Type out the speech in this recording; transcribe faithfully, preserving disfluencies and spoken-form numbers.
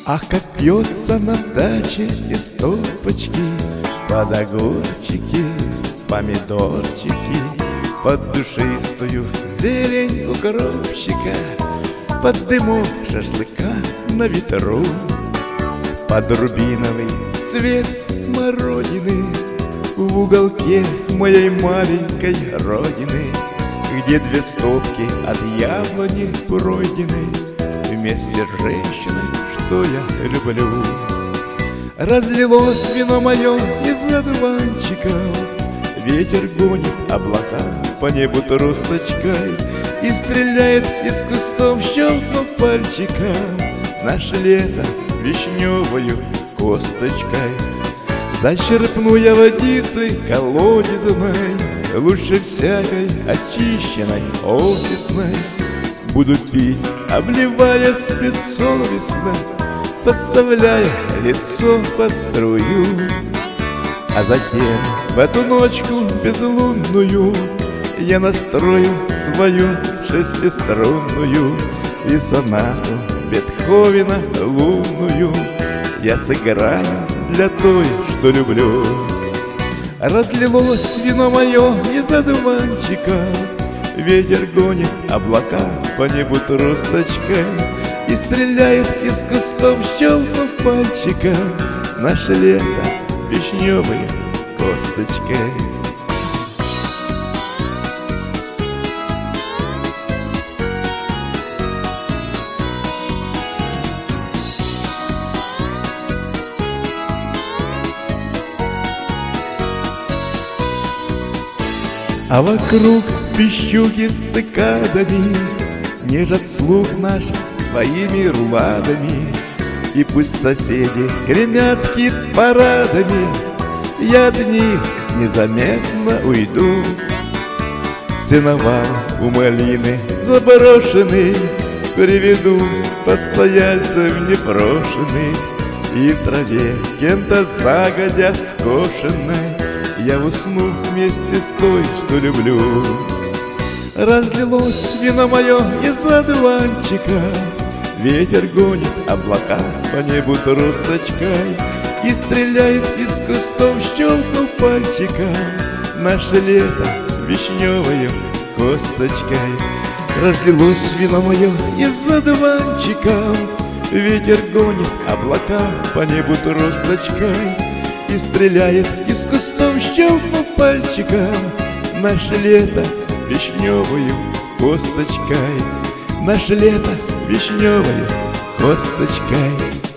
Ах, как пьется на даче из стопочки под огурчики, помидорчики, под душистую зелень укропчика, под дымок шашлыка на ветру, под рубиновый цвет смородины в уголке моей маленькой родины, где две стопки от яблони пройдены вместе с женщиной, что я люблю. Разлилось вино мое из одуванчиков, ветер гонит облака по небу тросточкой и стреляет из кустов, щелкнув пальчиком, наше лето вишневою косточкой. Зачерпну я водицы колодезной, лучше всякой очищенной офисной, буду пить, обливаясь бессовестно, подставляя лицо под струю. А затем в эту ночку безлунную я настрою свою шестиструнную и сонату Бетховена лунную я сыграю для той, что люблю. Разлилось вино мое из одуванчика, ветер гонит облака по небу тросточкой и стреляет из кустов, щелкнув пальчиком, наше лето вишневой косточкой. А вокруг пищуги с цикадами нежат слух наш своими руладами. И пусть соседи гремят хит-парадами, я от них незаметно уйду. Сеновал у малины заброшенный приведу постояльцев непрошенных, и в траве кем-то загодя скошенной я усну вместе с той, что люблю. Разлилось вино мое из одуванчика, ветер гонит облака по небу тросточкой и стреляет из кустов, щелкнув пальчиком, наше лето вишневою косточкой. Разлилось вино мое из одуванчика, ветер гонит облака по небу тросточкой и стреляет из кустов, щелкнув пальчиком, наше лето вишневою косточкой, наше лето вишневою косточкой.